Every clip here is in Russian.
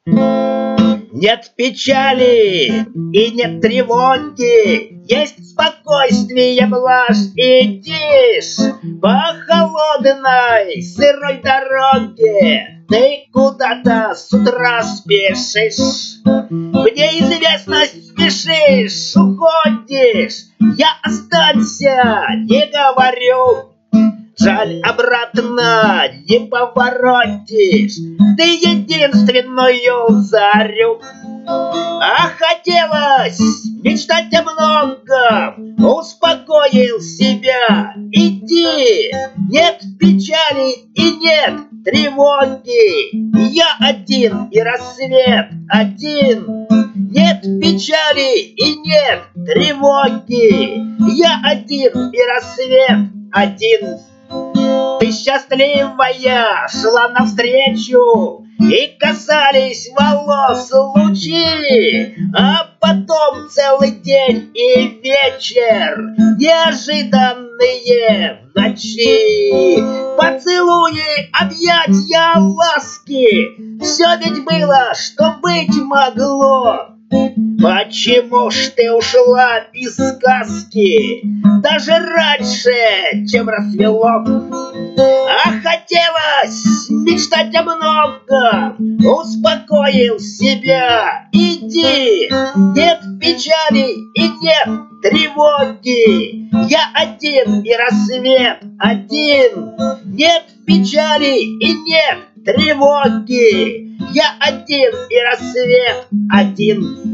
Нет печали и нет тревоги, есть спокойствие, блажь и тишь. По холодной сырой дороге ты куда-то с утра спешишь. В неизвестность спешишь, уходишь. Я останься, не говорю. Жаль, обратно не поворотишь. Ты единственную зарю. А хотелось мечтать о многом, успокоил себя. Иди, нет печали и нет тревоги. Я один и рассвет один. Нет печали и нет тревоги. Я один и рассвет один. Ты счастливая шла навстречу, и касались волос лучи, а потом целый день и вечер, неожиданные в ночи. Поцелуи, объятья, ласки, все ведь было, что быть могло. Почему ж ты ушла из сказки даже раньше, чем рассвело? А хотелось мечтать о многом, успокоил себя. Иди, нет печали и нет тревоги. Я один и рассвет один. Нет печали и нет тревоги. Я один и рассвет один.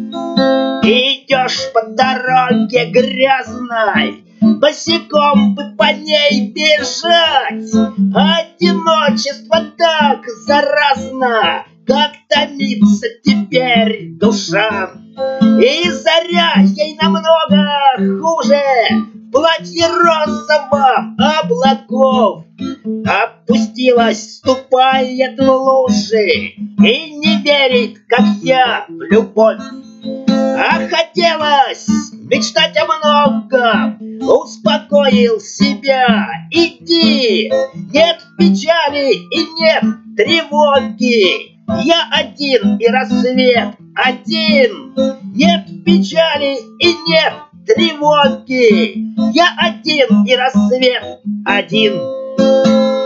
Идешь по дороге грязной, босиком бы по ней бежать. Одиночество так заразно, как томится теперь душа. И заря ей намного хуже в платье розовом облаков. Опустилась, ступает в лужи и не верит, как я, в любовь. А хотелось мечтать о многом, успокоил себя. Иди, нет печали и нет тревоги. Я один и рассвет один. Нет печали и нет тревоги. Я один и рассвет один.